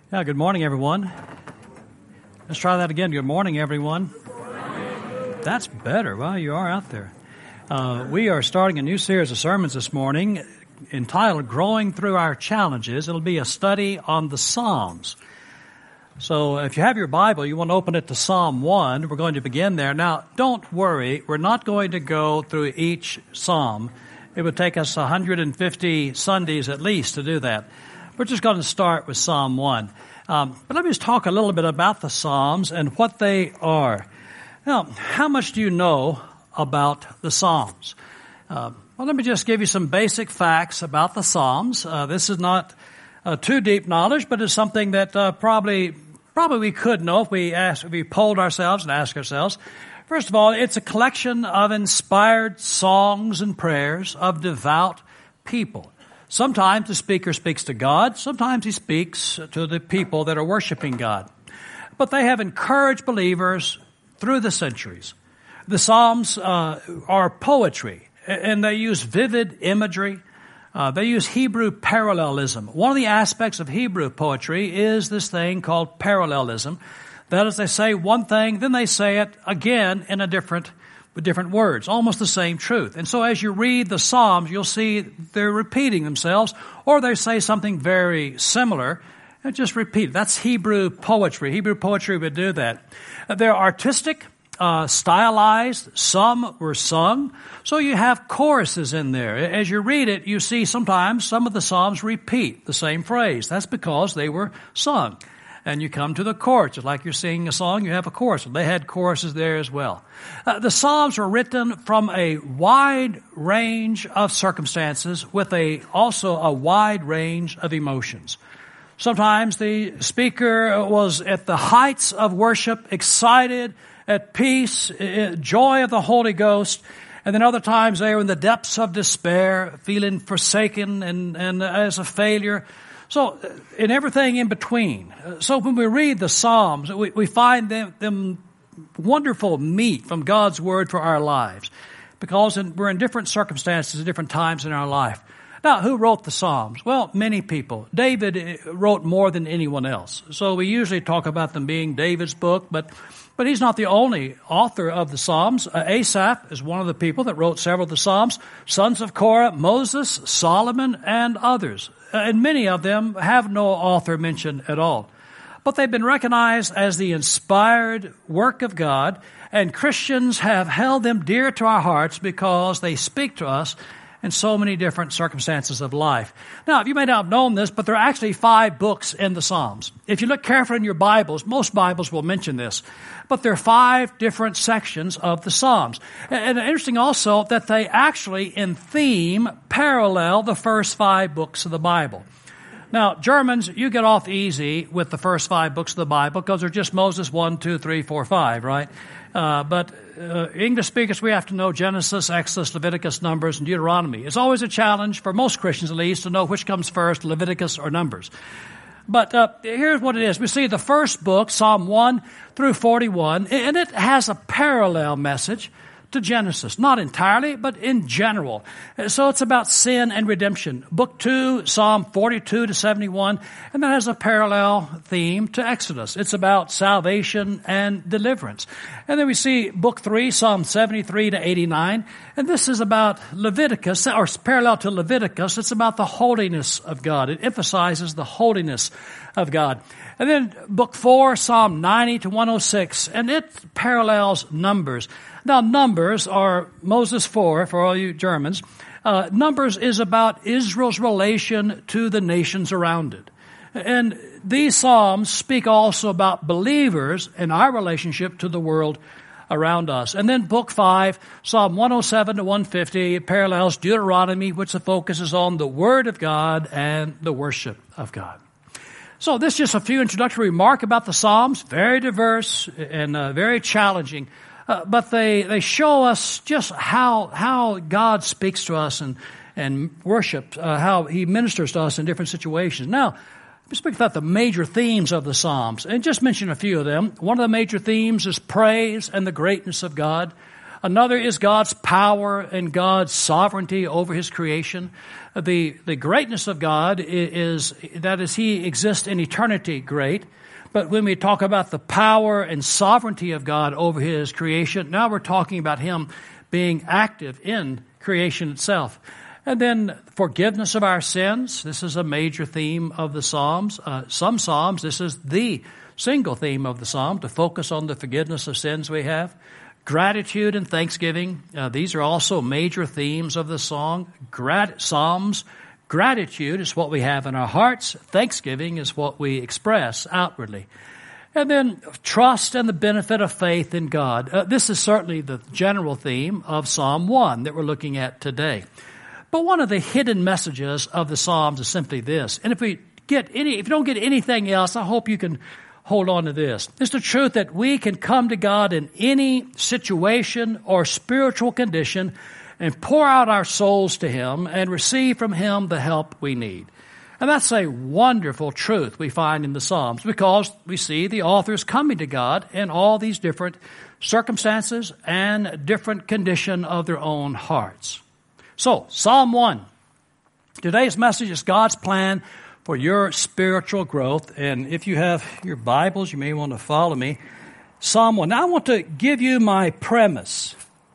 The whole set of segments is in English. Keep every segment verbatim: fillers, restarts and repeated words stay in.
Yeah, good morning, everyone. Let's try that again. Good morning, everyone. That's better. Well, you are out there. Uh, we are starting a new series of sermons this morning entitled Growing Through Our Challenges. It'll be a study on the Psalms. So if you have your Bible, you want to open it to Psalm one. We're going to begin there. Now, don't worry. We're not going to go through each psalm. It would take us one hundred fifty Sundays at least to do that. We're just going to start with Psalm one. Um, but let me just talk a little bit about the Psalms and what they are. Now, how much do you know about the Psalms? Uh, well, let me just give you some basic facts about the Psalms. Uh, this is not uh, too deep knowledge, but it's something that uh, probably probably we could know if we asked, if we polled ourselves and asked ourselves. First of all, it's a collection of inspired songs and prayers of devout people. Sometimes the speaker speaks to God. Sometimes he speaks to the people that are worshiping God. But they have encouraged believers through the centuries. The Psalms uh, are poetry, and they use vivid imagery. Uh, they use Hebrew parallelism. One of the aspects of Hebrew poetry is this thing called parallelism. That is, they say one thing, then they say it again in a different with different words, almost the same truth. And so as you read the Psalms, you'll see they're repeating themselves, or they say something very similar and just repeat. That's Hebrew poetry. Hebrew poetry would do that. They're artistic, uh, stylized. Some were sung. So you have choruses in there. As you read it, you see sometimes some of the Psalms repeat the same phrase. That's because they were sung. And you come to the chorus. Just like you're singing a song, you have a chorus. They had choruses there as well. Uh, the Psalms were written from a wide range of circumstances with a also a wide range of emotions. Sometimes the speaker was at the heights of worship, excited, at peace, joy of the Holy Ghost. And then other times they were in the depths of despair, feeling forsaken and, and as a failure. So, in everything in between. So when we read the Psalms, we, we find them, them wonderful meat from God's Word for our lives. Because in, we're in different circumstances at different times in our life. Now, who wrote the Psalms? Well, many people. David wrote more than anyone else. So we usually talk about them being David's book, but but he's not the only author of the Psalms. Uh, Asaph is one of the people that wrote several of the Psalms. Sons of Korah, Moses, Solomon, and others. Uh, and many of them have no author mentioned at all. But they've been recognized as the inspired work of God, and Christians have held them dear to our hearts because they speak to us in so many different circumstances of life. Now, you may not have known this, but there are actually five books in the Psalms. If you look carefully in your Bibles, most Bibles will mention this, but there are five different sections of the Psalms. And interesting also that they actually, in theme, parallel the first five books of the Bible. Now, Germans, you get off easy with the first five books of the Bible because they're just Moses one, two, three, four, five, right? Uh, but uh, English speakers, we have to know Genesis, Exodus, Leviticus, Numbers, and Deuteronomy. It's always a challenge, for most Christians at least, to know which comes first, Leviticus or Numbers. But uh, here's what it is. We see the first book, Psalm one through forty-one, and it has a parallel message to Genesis. Not entirely, but in general. So it's about sin and redemption. Book two, Psalm forty-two to seventy-one, and that has a parallel theme to Exodus. It's about salvation and deliverance. And then we see book three, Psalm seventy-three to eighty-nine, and this is about Leviticus, or parallel to Leviticus. It's about the holiness of God. It emphasizes the holiness of God. And then book four, Psalm ninety to one oh six, and it parallels Numbers. Now, Numbers, or Moses four, for all you Germans, uh, Numbers is about Israel's relation to the nations around it. And these Psalms speak also about believers and our relationship to the world around us. And then book five, Psalm one oh seven to one fifty, parallels Deuteronomy, which the focus is on the Word of God and the worship of God. So this is just a few introductory remarks about the Psalms, very diverse and uh, very challenging. Uh, but they, they show us just how how God speaks to us and and worship, uh, how He ministers to us in different situations. Now, let me speak about the major themes of the Psalms, and just mention a few of them. One of the major themes is praise and the greatness of God. Another is God's power and God's sovereignty over His creation. The, the greatness of God is, that is, He exists in eternity great. But when we talk about the power and sovereignty of God over His creation, now we're talking about Him being active in creation itself. And then forgiveness of our sins. This is a major theme of the Psalms. Uh, some Psalms, this is the single theme of the Psalm, to focus on the forgiveness of sins we have. Gratitude and thanksgiving. Uh, these are also major themes of the song. Grat- Psalms. Gratitude is what we have in our hearts. Thanksgiving is what we express outwardly. And then trust and the benefit of faith in God. Uh, this is certainly the general theme of Psalm one that we're looking at today. But one of the hidden messages of the Psalms is simply this. And if we get any, if you don't get anything else, I hope you can hold on to this. It's the truth that we can come to God in any situation or spiritual condition and pour out our souls to Him and receive from Him the help we need. And that's a wonderful truth we find in the Psalms, because we see the authors coming to God in all these different circumstances and different condition of their own hearts. So, Psalm one. Today's message is God's plan for your spiritual growth. And if you have your Bibles, you may want to follow me. Psalm one. Now, I want to give you my premise.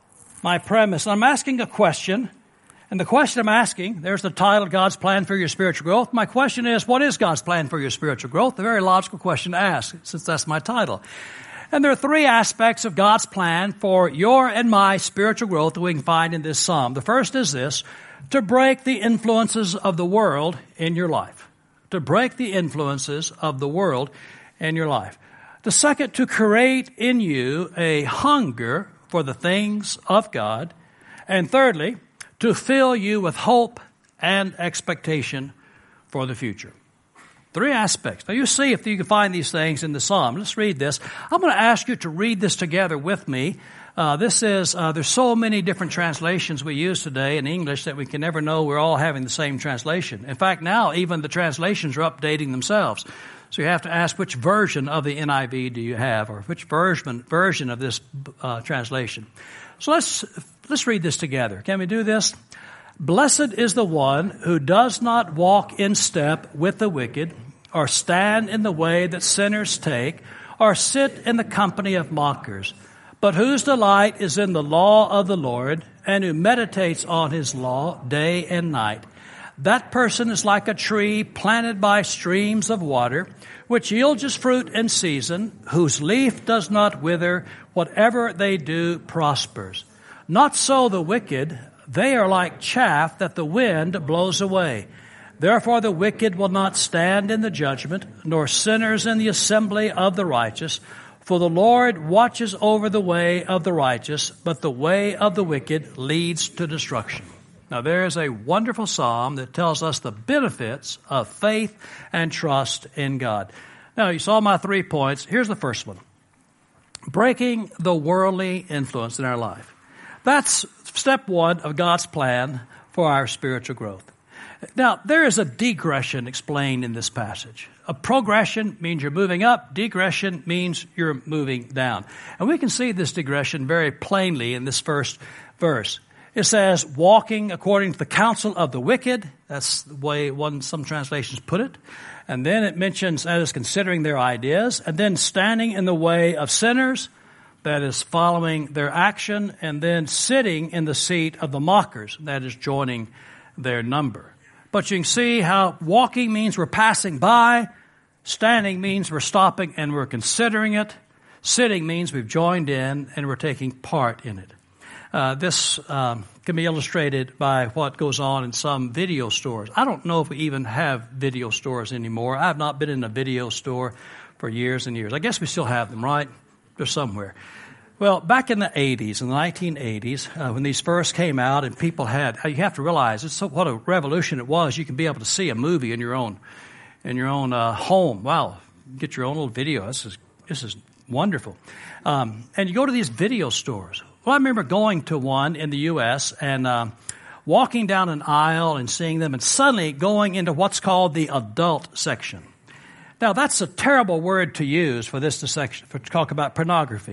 My premise. I'm asking a question. And the question I'm asking, there's the title, God's plan for your spiritual growth. My question is, what is God's plan for your spiritual growth? A very logical question to ask, since that's my title. And there are three aspects of God's plan for your and my spiritual growth that we can find in this psalm. The first is this: to break the influences of the world in your life. To break the influences of the world in your life. The second, to create in you a hunger for the things of God. And thirdly, to fill you with hope and expectation for the future. Three aspects. Now you see if you can find these things in the Psalm. Let's read this. I'm going to ask you to read this together with me. Uh, this is, uh, there's so many different translations we use today in English that we can never know we're all having the same translation. In fact, now even the translations are updating themselves. So you have to ask, which version of the N I V do you have, or which version version of this uh, translation? So let's let's read this together. Can we do this? Blessed is the one who does not walk in step with the wicked, or stand in the way that sinners take, or sit in the company of mockers, but whose delight is in the law of the Lord, and who meditates on His law day and night. That person is like a tree planted by streams of water, which yields its fruit in season, whose leaf does not wither, whatever they do prospers. Not so the wicked, they are like chaff that the wind blows away. Therefore the wicked will not stand in the judgment, nor sinners in the assembly of the righteous. For the Lord watches over the way of the righteous, but the way of the wicked leads to destruction. Now there is a wonderful psalm that tells us the benefits of faith and trust in God. Now you saw my three points. Here's the first one. Breaking the worldly influence in our life. That's step one of God's plan for our spiritual growth. Now, there is a digression explained in this passage. A progression means you're moving up. Digression means you're moving down. And we can see this digression very plainly in this first verse. It says, walking according to the counsel of the wicked. That's the way one some translations put it. And then it mentions that is considering their ideas. And then standing in the way of sinners. That is following their action. And then sitting in the seat of the mockers. That is joining their number. But you can see how walking means we're passing by. Standing means we're stopping and we're considering it. Sitting means we've joined in and we're taking part in it. Uh, this um, can be illustrated by what goes on in some video stores. I don't know if we even have video stores anymore. I've not been in a video store for years and years. I guess we still have them, right? They're somewhere. Well, back in the eighties, in the nineteen eighties, uh, when these first came out and people had, you have to realize it's so, what a revolution it was. You can be able to see a movie in your own, in your own uh, home. Wow, get your own little video. This is this is wonderful. Um, and you go to these video stores. Well, I remember going to one in the U S and uh, walking down an aisle and seeing them, and suddenly going into what's called the adult section. Now, that's a terrible word to use for this to section for to talk about pornography.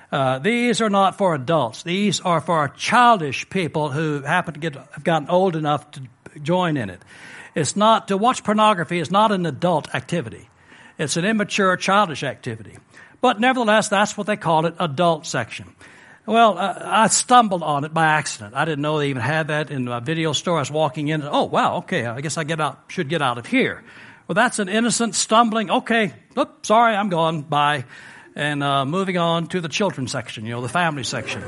Uh, these are not for adults. These are for childish people who happen to get have gotten old enough to join in it. It's not, to watch pornography is not an adult activity. It's an immature, childish activity. But nevertheless, that's what they call it, adult section. Well, uh, I stumbled on it by accident. I didn't know they even had that in a video store. I was walking in and, oh, wow, okay, I guess I get out, should get out of here. Well, that's an innocent stumbling. Okay, oop, sorry, I'm gone, bye. And uh, moving on to the children's section, you know, the family section.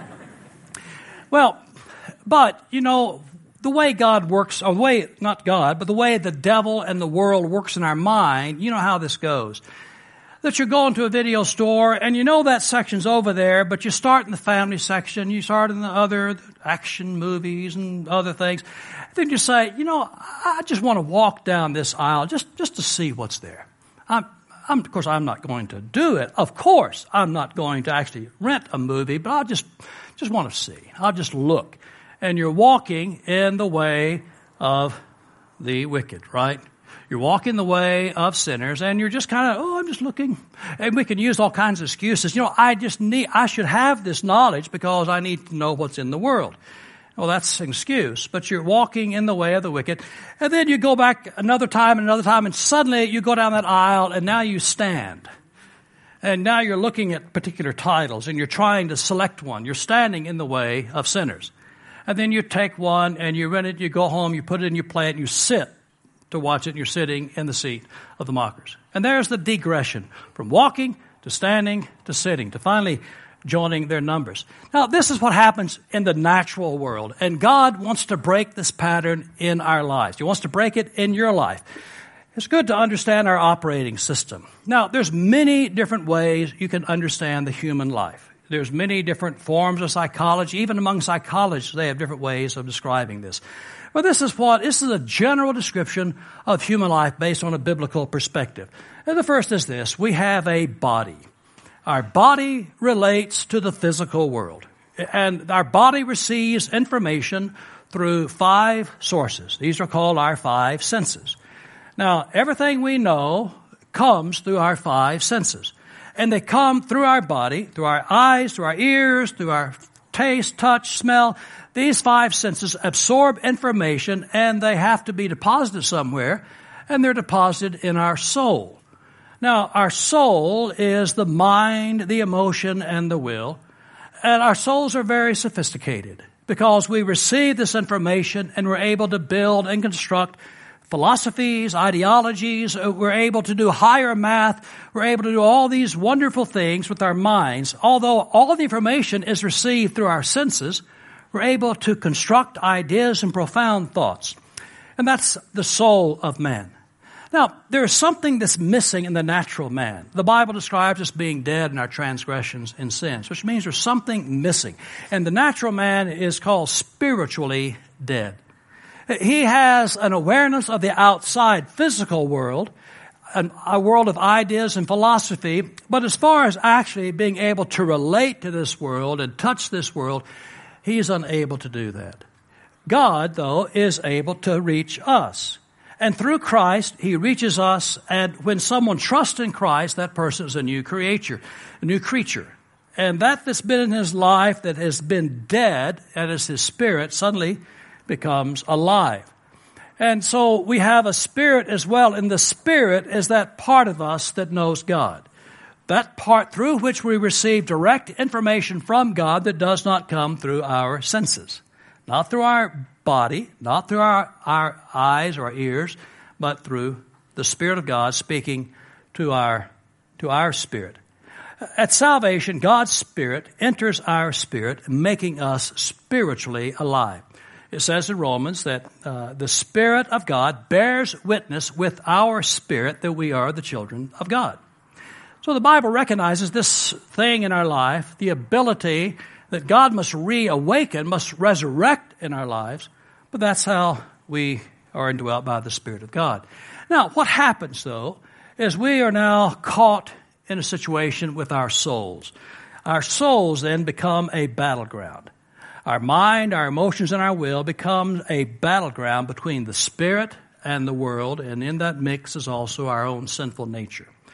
Well, but, you know, the way God works, or the way, not God, but the way the devil and the world works in our mind, you know how this goes. That you're going to a video store and you know that section's over there, but you start in the family section, you start in the other action movies and other things. Then you say, you know, I just want to walk down this aisle just, just to see what's there. I'm, I'm, of course, I'm not going to do it. Of course, I'm not going to actually rent a movie, but I'll just, just want to see. I'll just look. And you're walking in the way of the wicked, right? You're walking the way of sinners, and you're just kind of, oh, I'm just looking. And we can use all kinds of excuses. You know, I just need, I should have this knowledge because I need to know what's in the world. Well, that's an excuse, but you're walking in the way of the wicked. And then you go back another time and another time, and suddenly you go down that aisle, and now you stand. And now you're looking at particular titles, and you're trying to select one. You're standing in the way of sinners. And then you take one, and you rent it, you go home, you put it in your plate, and you sit to watch it, and you're sitting in the seat of the mockers. And there's the digression from walking to standing to sitting to finally joining their numbers. Now, this is what happens in the natural world, and God wants to break this pattern in our lives. He wants to break it in your life. It's good to understand our operating system. Now, there's many different ways you can understand the human life. There's many different forms of psychology. Even among psychologists, they have different ways of describing this. Well, this is what, this is a general description of human life based on a biblical perspective. And the first is this: we have a body. Our body relates to the physical world. And our body receives information through five sources. These are called our five senses. Now, everything we know comes through our five senses. And they come through our body, through our eyes, through our ears, through our taste, touch, smell. These five senses absorb information, and they have to be deposited somewhere, and they're deposited in our soul. Now, our soul is the mind, the emotion, and the will. And our souls are very sophisticated because we receive this information and we're able to build and construct philosophies, ideologies. We're able to do higher math. We're able to do all these wonderful things with our minds. Although all the information is received through our senses, we're able to construct ideas and profound thoughts. And that's the soul of man. Now, there is something that's missing in the natural man. The Bible describes us being dead in our transgressions and sins, which means there's something missing. And the natural man is called spiritually dead. He has an awareness of the outside physical world, an, a world of ideas and philosophy, but as far as actually being able to relate to this world and touch this world, he is unable to do that. God, though, is able to reach us. And through Christ, he reaches us, and when someone trusts in Christ, that person is a new creature, a new creature. And that that's been in his life, that has been dead, and as his spirit suddenly becomes alive. And so we have a spirit as well, and the spirit is that part of us that knows God. That part through which we receive direct information from God that does not come through our senses. Not through our body, not through our, our eyes or our ears, but through the Spirit of God speaking to our, to our spirit. At salvation, God's Spirit enters our spirit, making us spiritually alive. It says in Romans that uh, the Spirit of God bears witness with our spirit that we are the children of God. So the Bible recognizes this thing in our life, the ability that God must reawaken, must resurrect in our lives, but that's how we are indwelt by the Spirit of God. Now, what happens, though, is we are now caught in a situation with our souls. Our souls then become a battleground. Our mind, our emotions, and our will become a battleground between the Spirit and the world, and in that mix is also our own sinful nature.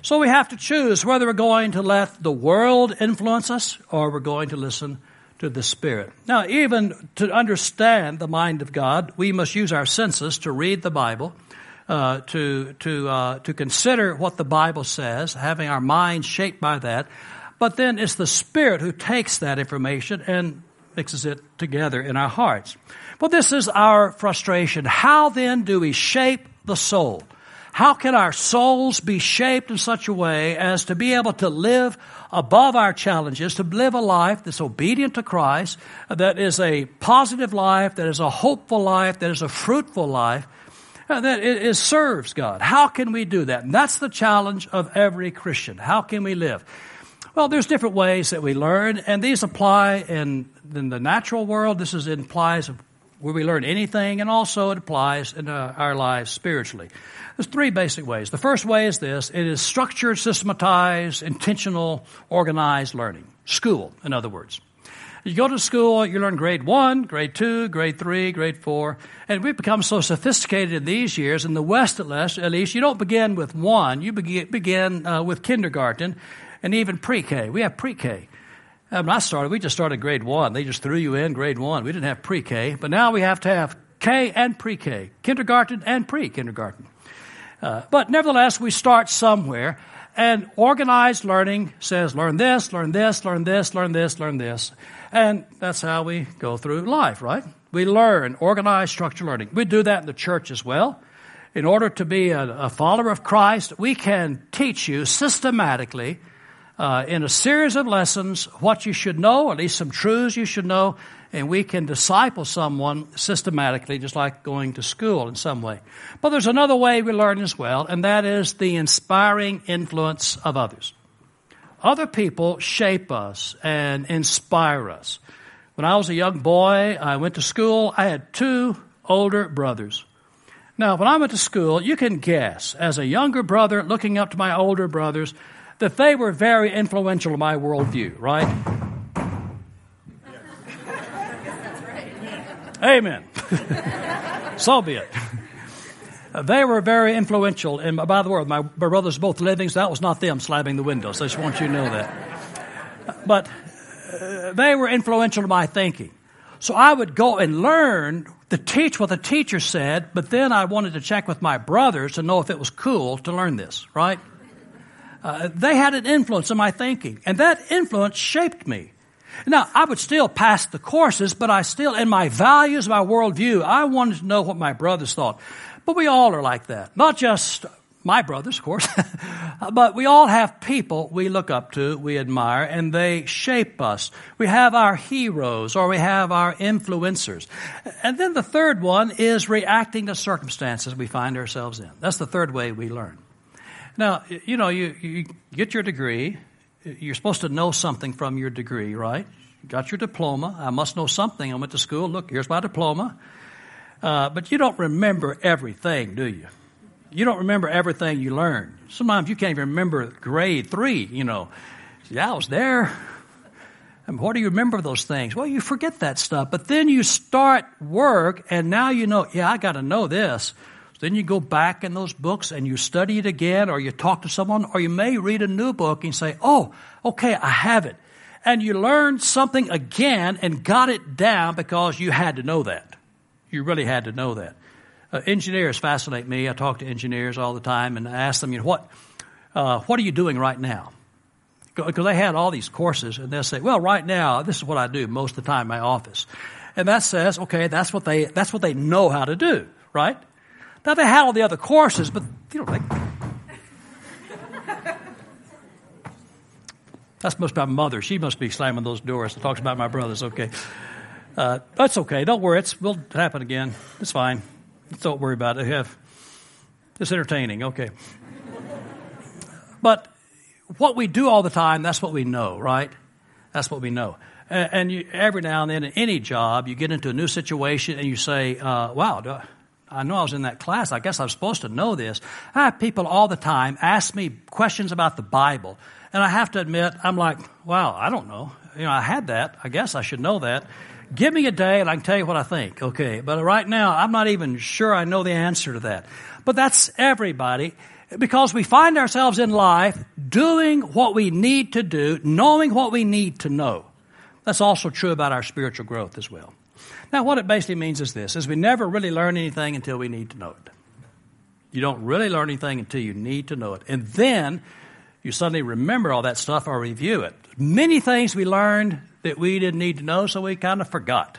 So we have to choose whether we're going to let the world influence us or we're going to listen to the Spirit. Now, even to understand the mind of God, we must use our senses to read the Bible, uh, to to uh, to consider what the Bible says, having our minds shaped by that. But then it's the Spirit who takes that information and mixes it together in our hearts. Well, this is our frustration. How then do we shape the soul? How can our souls be shaped in such a way as to be able to live above our challenges, to live a life that's obedient to Christ, that is a positive life, that is a hopeful life, that is a fruitful life, that it, it serves God? How can we do that? And that's the challenge of every Christian. How can we live? Well, there's different ways that we learn, and these apply in, in the natural world. This is, it implies where we learn anything, and also it applies in uh, our lives spiritually. There's three basic ways. The first way is this. It is structured, systematized, intentional, organized learning. School, in other words. You go to school, you learn grade one, grade two, grade three, grade four, and we've become so sophisticated in these years. In the West, at least, at least you don't begin with one. You begin, begin uh, with kindergarten and even pre-K. We have pre-K. When I started, we just started grade one. They just threw you in grade one. We didn't have pre-K, but now we have to have K and pre-K, kindergarten and pre-kindergarten. Uh, but nevertheless, we start somewhere, and organized learning says, learn this, learn this, learn this, learn this, learn this. And that's how we go through life, right? We learn organized, structured learning. We do that in the church as well. In order to be a, a follower of Christ, we can teach you systematically Uh, in a series of lessons, what you should know, at least some truths you should know, and we can disciple someone systematically, just like going to school in some way. But there's another way we learn as well, and that is the inspiring influence of others. Other people shape us and inspire us. When I was a young boy, I went to school. I had two older brothers. Now, when I went to school, you can guess, as a younger brother looking up to my older brothers, that they were very influential in my worldview, right? Amen. So be it. They were very influential. And by the way, my brothers both living, so that was not them slamming the windows. I just want you to know that. But uh, they were influential in my thinking. So I would go and learn to teach what the teacher said, but then I wanted to check with my brothers to know if it was cool to learn this, right? Uh, they had an influence on my thinking, and that influence shaped me. Now, I would still pass the courses, but I still, in my values, my worldview, I wanted to know what my brothers thought. But we all are like that. Not just my brothers, of course, but we all have people we look up to, we admire, and they shape us. We have our heroes, or we have our influencers. And then the third one is reacting to circumstances we find ourselves in. That's the third way we learn. Now, you know, you, you get your degree. You're supposed to know something from your degree, right? You got your diploma. I must know something. I went to school. Look, here's my diploma. Uh, but you don't remember everything, do you? You don't remember everything you learned. Sometimes you can't even remember grade three, you know. Yeah, I was there. I mean, what do you remember those things? Well, you forget that stuff. But then you start work, and now you know, yeah, I got to know this. Then you go back in those books and you study it again, or you talk to someone, or you may read a new book and say, oh, okay, I have it. And you learned something again and got it down because you had to know that. You really had to know that. Uh, engineers fascinate me. I talk to engineers all the time and I ask them, you know, what, uh, what are you doing right now? Because they had all these courses, and they'll say, well, right now, this is what I do most of the time in my office. And that says, okay, that's what they, that's what they know how to do, right? Now, they had all the other courses, but, you know, like, that's must be my mother. She must be slamming those doors. It talks about my brothers, okay. Uh, that's okay. Don't worry. It's will happen again. It's fine. Don't worry about it. Have, it's entertaining, okay. But what we do all the time, that's what we know, right? That's what we know. And, and you, every now and then in any job, you get into a new situation and you say, uh, wow, do I, I know I was in that class. I guess I'm supposed to know this. I have people all the time ask me questions about the Bible. And I have to admit, I'm like, wow, I don't know. You know, I had that. I guess I should know that. Give me a day and I can tell you what I think. Okay. But right now, I'm not even sure I know the answer to that. But that's everybody. Because we find ourselves in life doing what we need to do, knowing what we need to know. That's also true about our spiritual growth as well. Now, what it basically means is this, is we never really learn anything until we need to know it. You don't really learn anything until you need to know it. And then you suddenly remember all that stuff or review it. Many things we learned that we didn't need to know, so we kind of forgot.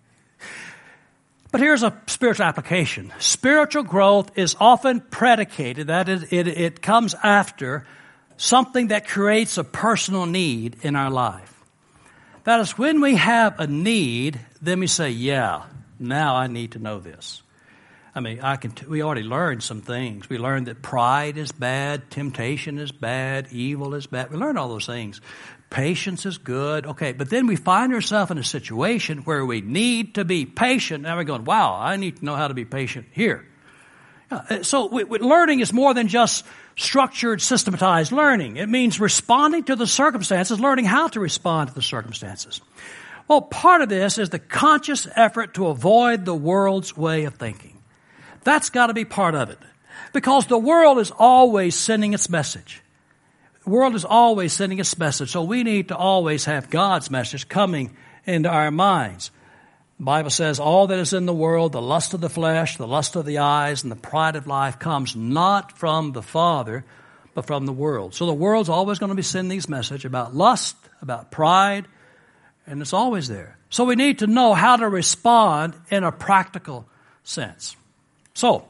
But here's a spiritual application. Spiritual growth is often predicated, that is, it, it comes after something that creates a personal need in our life. That is, when we have a need, then we say, yeah, now I need to know this. I mean, I can. T- we already learned some things. We learned that pride is bad, temptation is bad, evil is bad. We learned all those things. Patience is good. Okay, but then we find ourselves in a situation where we need to be patient. Now we're going, wow, I need to know how to be patient here. Uh, so we, we, learning is more than just structured, systematized learning. It means responding to the circumstances, learning how to respond to the circumstances. Well, part of this is the conscious effort to avoid the world's way of thinking. That's got to be part of it. Because the world is always sending its message. The world is always sending its message. So we need to always have God's message coming into our minds. The Bible says all that is in the world, the lust of the flesh, the lust of the eyes, and the pride of life comes not from the Father, but from the world. So the world's always going to be sending these messages about lust, about pride, and it's always there. So we need to know how to respond in a practical sense. So,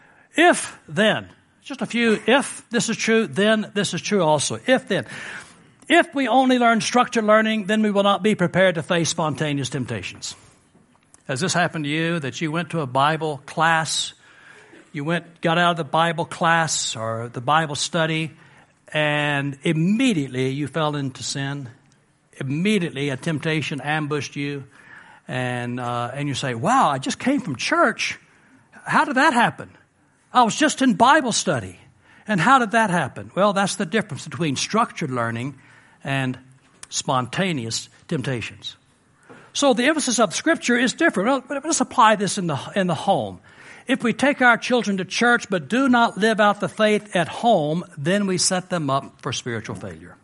if then, just a few, if this is true, then this is true also. If then, if we only learn structured learning, then we will not be prepared to face spontaneous temptations. Has this happened to you, that you went to a Bible class, you went, got out of the Bible class or the Bible study, and immediately you fell into sin? Immediately a temptation ambushed you, and uh, and you say, wow, I just came from church. How did that happen? I was just in Bible study. And how did that happen? Well, that's the difference between structured learning and spontaneous temptations. So the emphasis of Scripture is different. Well, let's apply this in the in the home. If we take our children to church but do not live out the faith at home, then we set them up for spiritual failure.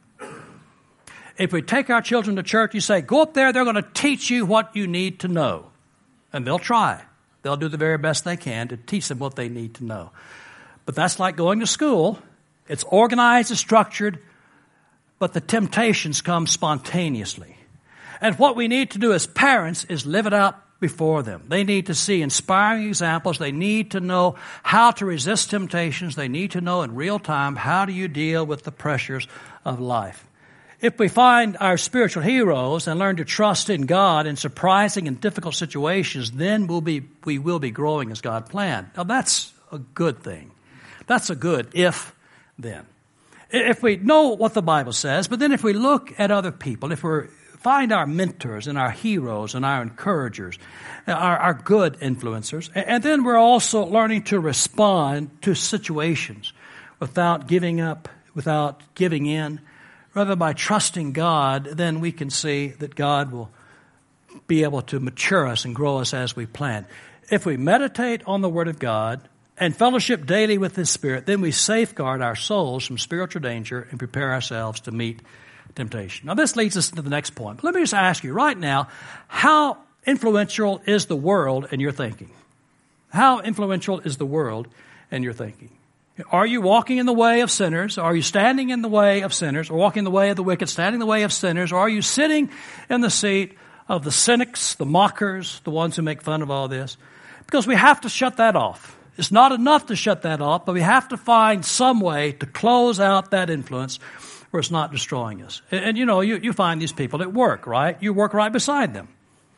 If we take our children to church, you say, go up there, they're going to teach you what you need to know. And they'll try. They'll do the very best they can to teach them what they need to know. But that's like going to school. It's organized, it's structured, but the temptations come spontaneously. And what we need to do as parents is live it out before them. They need to see inspiring examples. They need to know how to resist temptations. They need to know in real time, how do you deal with the pressures of life. If we find our spiritual heroes and learn to trust in God in surprising and difficult situations, then we'll be, we will be growing as God planned. Now that's a good thing. That's a good if then. If we know what the Bible says, but then if we look at other people, if we find our mentors and our heroes and our encouragers, our, our good influencers, and then we're also learning to respond to situations without giving up, without giving in, rather by trusting God, then we can see that God will be able to mature us and grow us as we plan. If we meditate on the Word of God and fellowship daily with His Spirit, then we safeguard our souls from spiritual danger and prepare ourselves to meet temptation. Now this leads us to the next point. But let me just ask you right now, how influential is the world in your thinking? How influential is the world in your thinking? Are you walking in the way of sinners? Are you standing in the way of sinners? Or walking in the way of the wicked, standing in the way of sinners? Or are you sitting in the seat of the cynics, the mockers, the ones who make fun of all this? Because we have to shut that off. It's not enough to shut that off, but we have to find some way to close out that influence where it's not destroying us. And, and you know, you, you find these people at work, right? You work right beside them.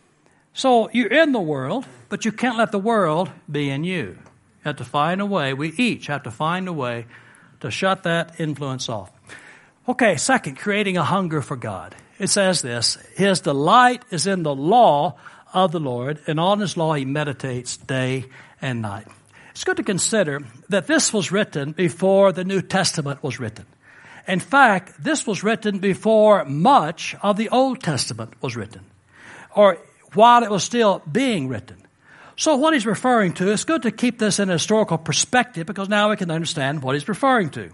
So you're in the world, but you can't let the world be in you. You have to find a way, we each have to find a way to shut that influence off. Okay, second, creating a hunger for God. It says this, His delight is in the law of the Lord, and on His law He meditates day and night. It's good to consider that this was written before the New Testament was written. In fact, this was written before much of the Old Testament was written, or while it was still being written. So what he's referring to, it's good to keep this in a historical perspective because now we can understand what he's referring to.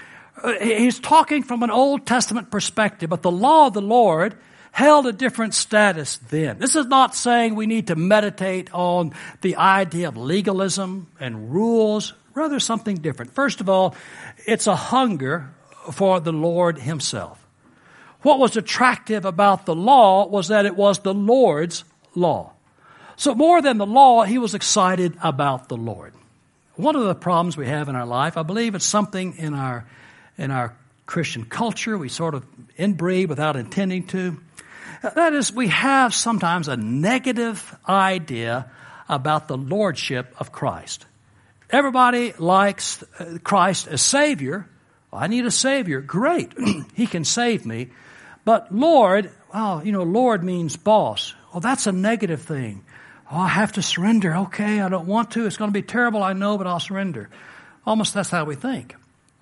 He's talking from an Old Testament perspective, but the law of the Lord held a different status then. This is not saying we need to meditate on the idea of legalism and rules, rather something different. First of all, it's a hunger for the Lord himself. What was attractive about the law was that it was the Lord's law. So more than the law, he was excited about the Lord. One of the problems we have in our life, I believe it's something in our in our Christian culture we sort of inbreed without intending to. That is, we have sometimes a negative idea about the lordship of Christ. Everybody likes Christ as Savior. I need a Savior. Great. He can save me. But Lord, well, you know, Lord means boss. Well, that's a negative thing. Oh, I have to surrender. Okay, I don't want to. It's going to be terrible, I know, but I'll surrender. Almost that's how we think.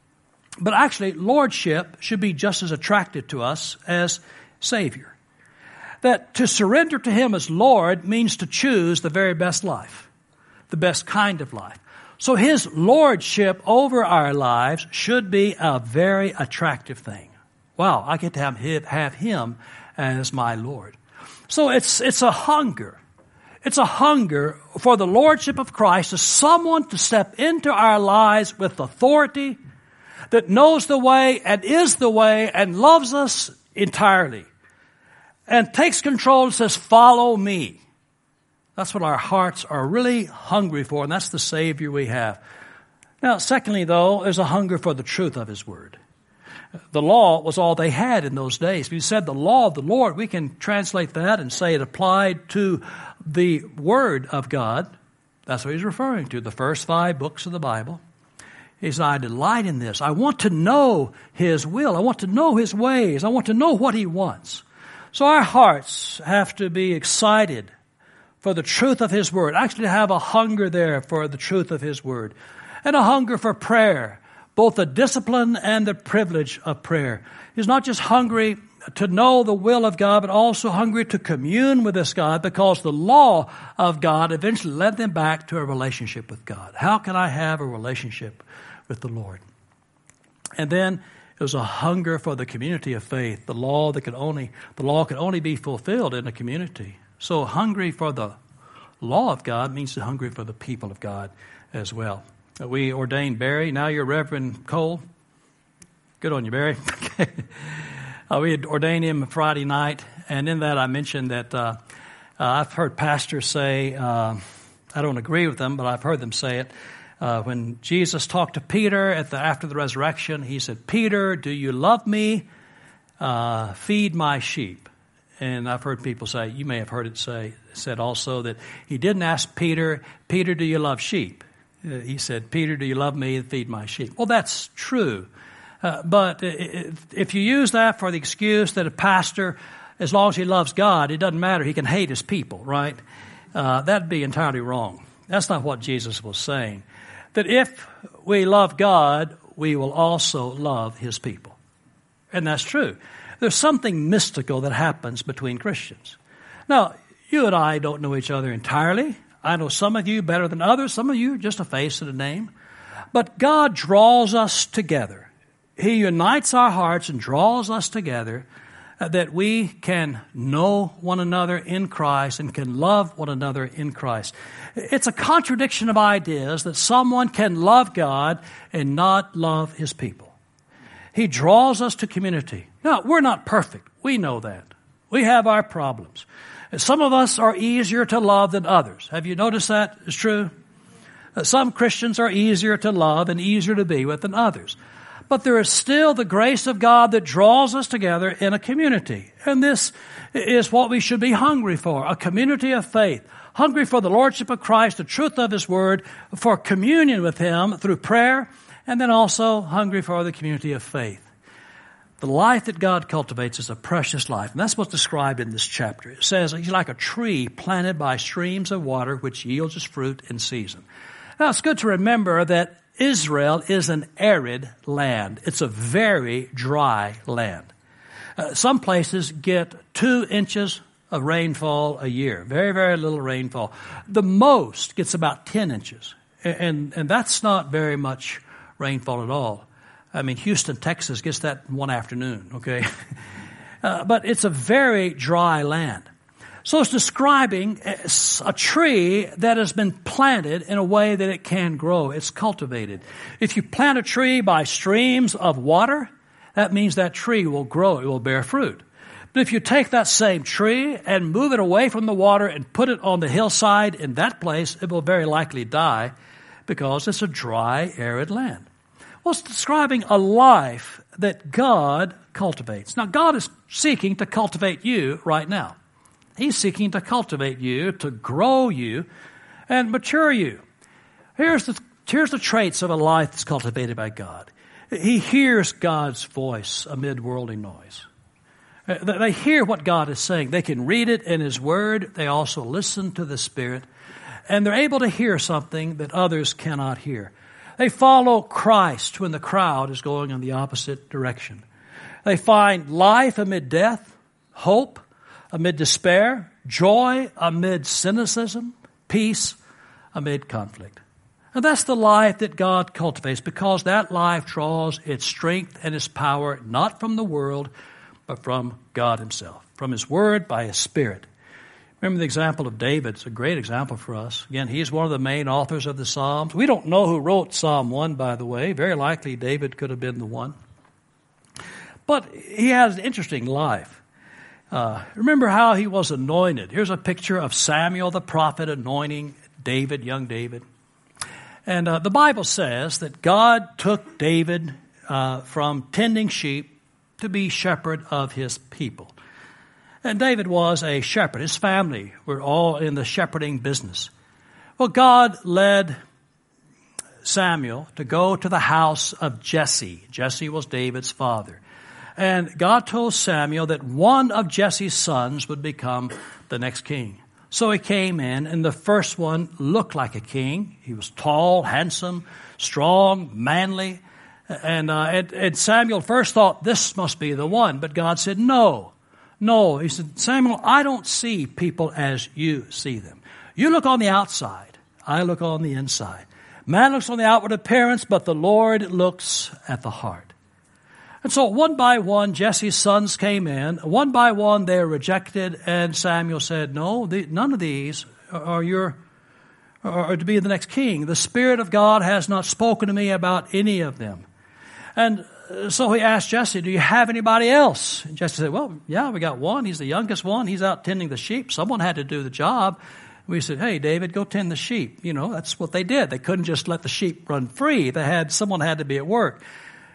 But actually, lordship should be just as attractive to us as Savior. That to surrender to Him as Lord means to choose the very best life, the best kind of life. So His lordship over our lives should be a very attractive thing. Wow, I get to have Him, have him as my Lord. So it's it's a hunger. It's a hunger for the lordship of Christ as someone to step into our lives with authority, that knows the way and is the way and loves us entirely and takes control and says, follow me. That's what our hearts are really hungry for, and that's the Savior we have. Now, secondly, though, there's a hunger for the truth of His Word. The law was all they had in those days. If you said the law of the Lord, we can translate that and say it applied to the Word of God. That's what he's referring to, the first five books of the Bible. He said, I delight in this. I want to know His will. I want to know His ways. I want to know what He wants. So our hearts have to be excited for the truth of His Word. Actually have a hunger there for the truth of His Word. And a hunger for prayer, both the discipline and the privilege of prayer. He's not just hungry to know the will of God, but also hungry to commune with this God, because the law of God eventually led them back to a relationship with God. How can I have a relationship with the Lord? And then it was a hunger for the community of faith. The law that could only the law could only be fulfilled in a community. So hungry for the law of God means to hungry for the people of God as well. We ordained Barry. Now you're Reverend Cole. Good on you, Barry. uh, we had ordained him Friday night, and in that I mentioned that uh, uh, I've heard pastors say, uh, I don't agree with them, but I've heard them say it. Uh, when Jesus talked to Peter at the after the resurrection, he said, Peter, do you love me? Uh, feed my sheep. And I've heard people say, you may have heard it say said also that he didn't ask Peter, Peter, do you love sheep? Uh, he said, Peter, do you love me? Feed my sheep. Well, that's true. Uh, but if, if you use that for the excuse that a pastor, as long as he loves God, it doesn't matter, he can hate his people, right? Uh, that'd be entirely wrong. That's not what Jesus was saying. That if we love God, we will also love His people. And that's true. There's something mystical that happens between Christians. Now, you and I don't know each other entirely. I know some of you better than others. Some of you just a face and a name. But God draws us together. He unites our hearts and draws us together uh, that we can know one another in Christ and can love one another in Christ. It's a contradiction of ideas that someone can love God and not love His people. He draws us to community. Now, we're not perfect. We know that. We have our problems. Some of us are easier to love than others. Have you noticed that is true? Some Christians are easier to love and easier to be with than others. But there is still the grace of God that draws us together in a community. And this is what we should be hungry for, a community of faith. Hungry for the lordship of Christ, the truth of His Word, for communion with Him through prayer, and then also hungry for the community of faith. The life that God cultivates is a precious life. And that's what's described in this chapter. It says He's like a tree planted by streams of water which yields its fruit in season. Now, it's good to remember that Israel is an arid land. It's a very dry land. Uh, some places get two inches of rainfall a year. Very, very little rainfall. The most gets about ten inches. And, and that's not very much rainfall at all. I mean, Houston, Texas gets that one afternoon, okay? uh, but it's a very dry land. So it's describing a tree that has been planted in a way that it can grow. It's cultivated. If you plant a tree by streams of water, that means that tree will grow. It will bear fruit. But if you take that same tree and move it away from the water and put it on the hillside in that place, it will very likely die because it's a dry, arid land. Well, it's describing a life that God cultivates. Now, God is seeking to cultivate you right now. He's seeking to cultivate you, to grow you, and mature you. Here's the, here's the traits of a life that's cultivated by God. He hears God's voice amid worldly noise. They hear what God is saying. They can read it in His Word. They also listen to the Spirit. And they're able to hear something that others cannot hear. They follow Christ when the crowd is going in the opposite direction. They find life amid death, hope amid despair, joy amid cynicism, peace amid conflict. And that's the life that God cultivates, because that life draws its strength and its power not from the world, but from God Himself, from His Word, by His Spirit. Remember the example of David. It's a great example for us. Again, he's one of the main authors of the Psalms. We don't know who wrote Psalm one, by the way. Very likely David could have been the one. But he has an interesting life. Uh, remember how he was anointed. Here's a picture of Samuel the prophet anointing David, young David. And uh, the Bible says that God took David uh, from tending sheep to be shepherd of His people. And David was a shepherd. His family were all in the shepherding business. Well, God led Samuel to go to the house of Jesse. Jesse was David's father. And God told Samuel that one of Jesse's sons would become the next king. So he came in, and the first one looked like a king. He was tall, handsome, strong, manly. And, uh, and, and Samuel first thought, this must be the one. But God said, no. No, he said, Samuel, I don't see people as you see them. You look on the outside. I look on the inside. Man looks on the outward appearance, but the Lord looks at the heart. And so one by one, Jesse's sons came in. One by one, they were rejected. And Samuel said, no, the, none of these are your are to be the next king. The Spirit of God has not spoken to me about any of them. And so he asked Jesse, do you have anybody else? And Jesse said, well, yeah, we got one. He's the youngest one. He's out tending the sheep. Someone had to do the job. We said, hey, David, go tend the sheep. You know, that's what they did. They couldn't just let the sheep run free. They had, someone had to be at work.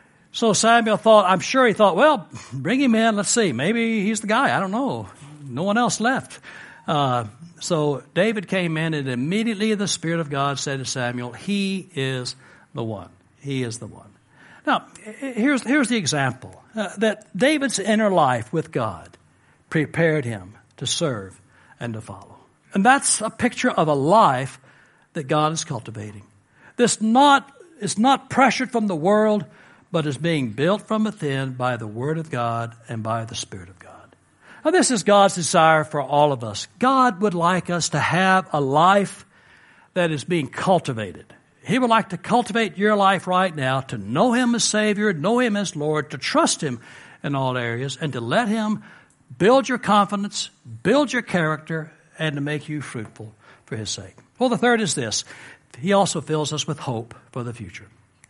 So Samuel thought, I'm sure he thought, well, bring him in. Let's see. Maybe he's the guy. I don't know. No one else left. Uh, so David came in, and immediately the Spirit of God said to Samuel, he is the one. He is the one. Now, here's, here's the example, uh, that David's inner life with God prepared him to serve and to follow. And that's a picture of a life that God is cultivating. This not is not pressured from the world, but is being built from within by the Word of God and by the Spirit of God. Now, this is God's desire for all of us. God would like us to have a life that is being cultivated. He would like to cultivate your life right now, to know Him as Savior, know Him as Lord, to trust Him in all areas, and to let Him build your confidence, build your character, and to make you fruitful for His sake. Well, the third is this. He also fills us with hope for the future.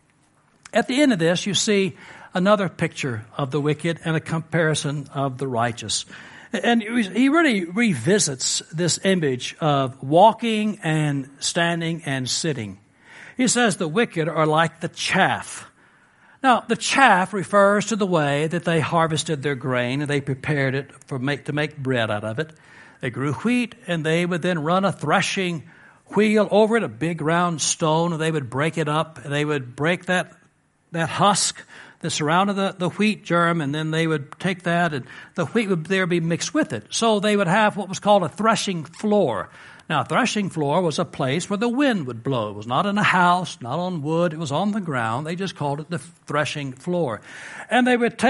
At the end of this, you see another picture of the wicked and a comparison of the righteous. And he really revisits this image of walking and standing and sitting. He says the wicked are like the chaff. Now, the chaff refers to the way that they harvested their grain and they prepared it for make, to make bread out of it. They grew wheat, and they would then run a threshing wheel over it, a big round stone, and they would break it up, and they would break that that husk that surrounded the, the wheat germ, and then they would take that, and the wheat would there be mixed with it. So they would have what was called a threshing floor. Now, a threshing floor was a place where the wind would blow. It was not in a house, not on wood. It was on the ground. They just called it the threshing floor. And they would take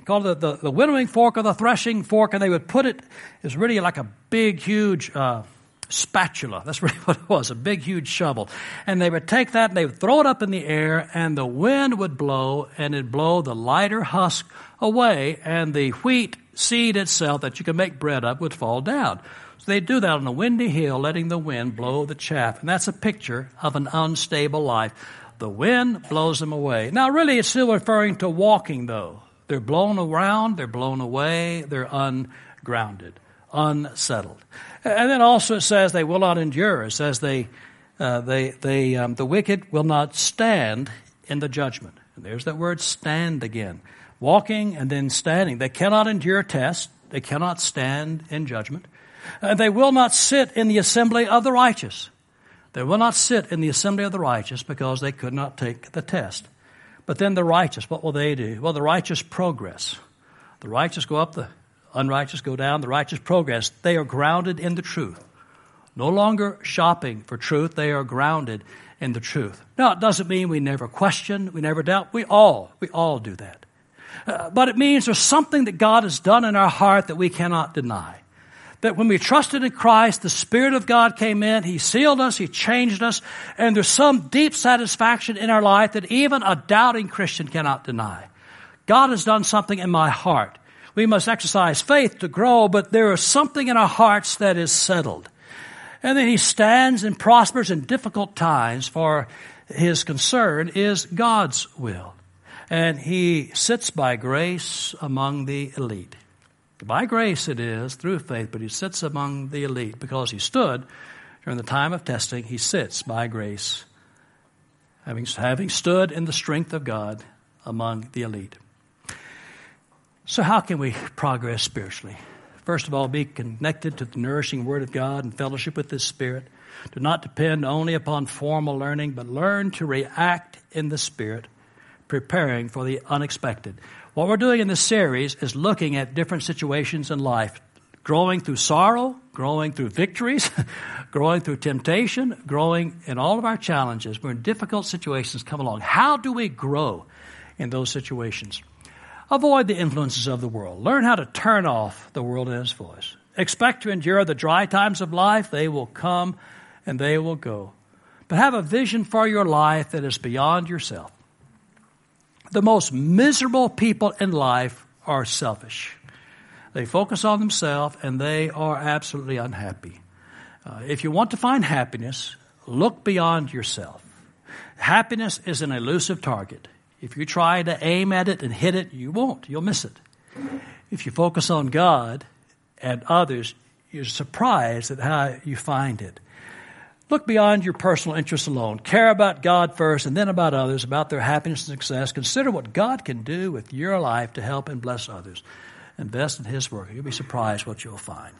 called the, the, the winnowing fork or the threshing fork, and they would put it, it was really like a big, huge uh, spatula. That's really what it was, a big, huge shovel. And they would take that and they would throw it up in the air, and the wind would blow, and it'd blow the lighter husk away, and the wheat seed itself that you could make bread of would fall down. So they do that on a windy hill, letting the wind blow the chaff. And that's a picture of an unstable life. The wind blows them away. Now, really, it's still referring to walking, though. They're blown around, they're blown away, they're ungrounded, unsettled. And then also it says they will not endure. It says they, uh, they, they, um, the wicked will not stand in the judgment. And there's that word stand again. Walking and then standing. They cannot endure test. They cannot stand in judgment. And they will not sit in the assembly of the righteous. They will not sit in the assembly of the righteous because they could not take the test. But then the righteous, what will they do? Well, the righteous progress. The righteous go up, the unrighteous go down. The righteous progress. They are grounded in the truth. No longer shopping for truth. They are grounded in the truth. Now, it doesn't mean we never question, we never doubt. We all, we all do that. Uh, but it means there's something that God has done in our heart that we cannot deny. That when we trusted in Christ, the Spirit of God came in, He sealed us, He changed us, and there's some deep satisfaction in our life that even a doubting Christian cannot deny. God has done something in my heart. We must exercise faith to grow, but there is something in our hearts that is settled. And then He stands and prospers in difficult times, for His concern is God's will. And He sits by grace among the elite. By grace it is, through faith, but He sits among the elite because He stood during the time of testing. He sits by grace, having, having stood in the strength of God among the elite. So how can we progress spiritually? First of all, be connected to the nourishing Word of God and fellowship with His Spirit. Do not depend only upon formal learning, but learn to react in the Spirit, preparing for the unexpected. What we're doing in this series is looking at different situations in life, growing through sorrow, growing through victories, growing through temptation, growing in all of our challenges. When difficult situations come along, how do we grow in those situations? Avoid the influences of the world. Learn how to turn off the world and its voice. Expect to endure the dry times of life. They will come and they will go. But have a vision for your life that is beyond yourself. The most miserable people in life are selfish. They focus on themselves and they are absolutely unhappy. Uh, if you want to find happiness, look beyond yourself. Happiness is an elusive target. If you try to aim at it and hit it, you won't. You'll miss it. If you focus on God and others, you're surprised at how you find it. Look beyond your personal interests alone. Care about God first and then about others, about their happiness and success. Consider what God can do with your life to help and bless others. Invest in His work. You'll be surprised what you'll find.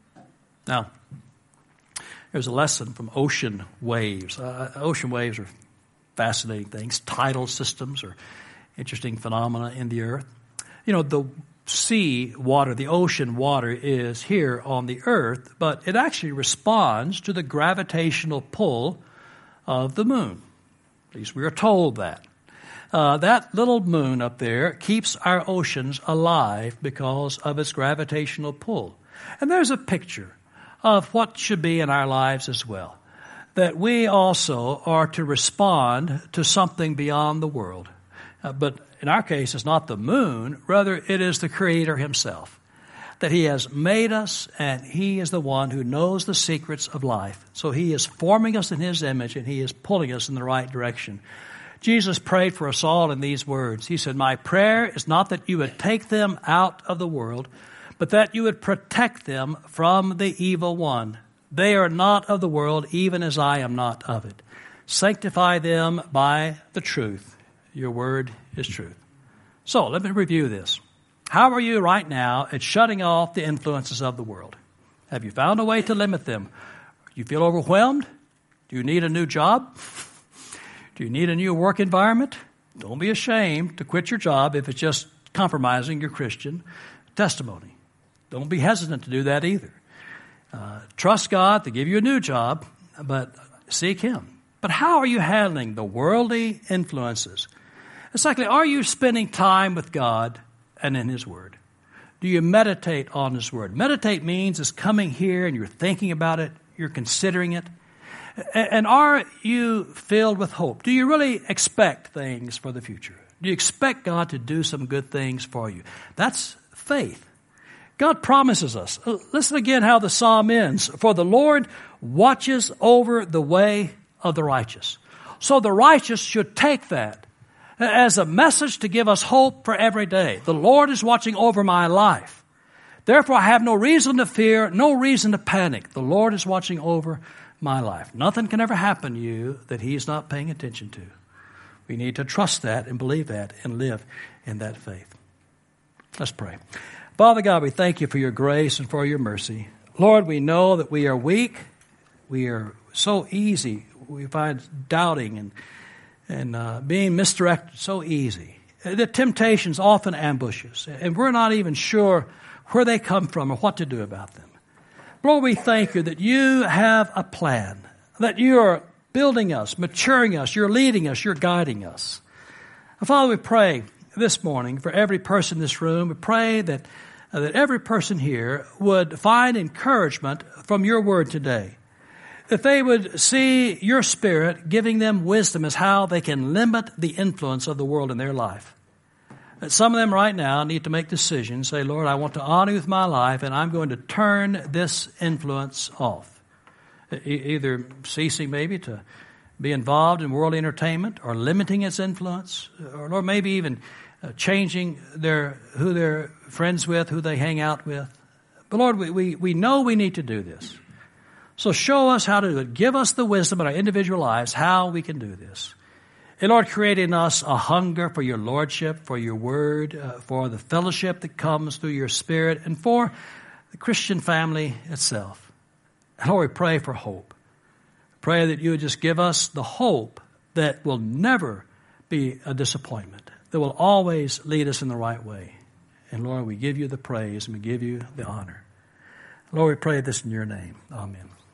Now, there's a lesson from ocean waves. Uh, ocean waves are fascinating things. Tidal systems are interesting phenomena in the earth. You know, the sea water, the ocean water is here on the earth, but it actually responds to the gravitational pull of the moon. At least we are told that. Uh, that little moon up there keeps our oceans alive because of its gravitational pull. And there's a picture of what should be in our lives as well. That we also are to respond to something beyond the world. Uh, but in our case, it's not the moon. Rather, it is the Creator Himself. That He has made us, and He is the one who knows the secrets of life. So He is forming us in His image, and He is pulling us in the right direction. Jesus prayed for us all in these words. He said, "My prayer is not that you would take them out of the world, but that you would protect them from the evil one. They are not of the world, even as I am not of it. Sanctify them by the truth. Your word is truth." So let me review this. How are you right now at shutting off the influences of the world? Have you found a way to limit them? Do you feel overwhelmed? Do you need a new job? Do you need a new work environment? Don't be ashamed to quit your job if it's just compromising your Christian testimony. Don't be hesitant to do that either. Uh, trust God to give you a new job, but seek Him. But how are you handling the worldly influences? Secondly, are you spending time with God and in His Word? Do you meditate on His Word? Meditate means it's coming here and you're thinking about it, you're considering it. And are you filled with hope? Do you really expect things for the future? Do you expect God to do some good things for you? That's faith. God promises us. Listen again how the psalm ends. For the Lord watches over the way of the righteous. So the righteous should take that as a message to give us hope for every day. The Lord is watching over my life. Therefore, I have no reason to fear, no reason to panic. The Lord is watching over my life. Nothing can ever happen to you that He's not paying attention to. We need to trust that and believe that and live in that faith. Let's pray. Father God, we thank You for Your grace and for Your mercy. Lord, we know that we are weak. We are so easy. We find doubting and and uh, being misdirected so easy. The temptations often ambush us, and we're not even sure where they come from or what to do about them. Lord, we thank You that You have a plan, that You are building us, maturing us, You're leading us, You're guiding us. And Father, we pray this morning for every person in this room. We pray that Uh, that every person here would find encouragement from Your Word today. That they would see Your Spirit giving them wisdom as how they can limit the influence of the world in their life. That some of them right now need to make decisions, say, Lord, I want to honor You with my life, and I'm going to turn this influence off. E- either ceasing maybe to be involved in worldly entertainment or limiting its influence, or Lord, maybe even Uh, changing their who they're friends with, who they hang out with. But Lord, we, we, we know we need to do this. So show us how to do it. Give us the wisdom in our individual lives how we can do this. And Lord, create in us a hunger for Your Lordship, for Your Word, uh, for the fellowship that comes through Your Spirit, and for the Christian family itself. And Lord, we pray for hope. Pray that You would just give us the hope that will never be a disappointment, that will always lead us in the right way. And Lord, we give You the praise and we give You the honor. Lord, we pray this in Your name. Amen.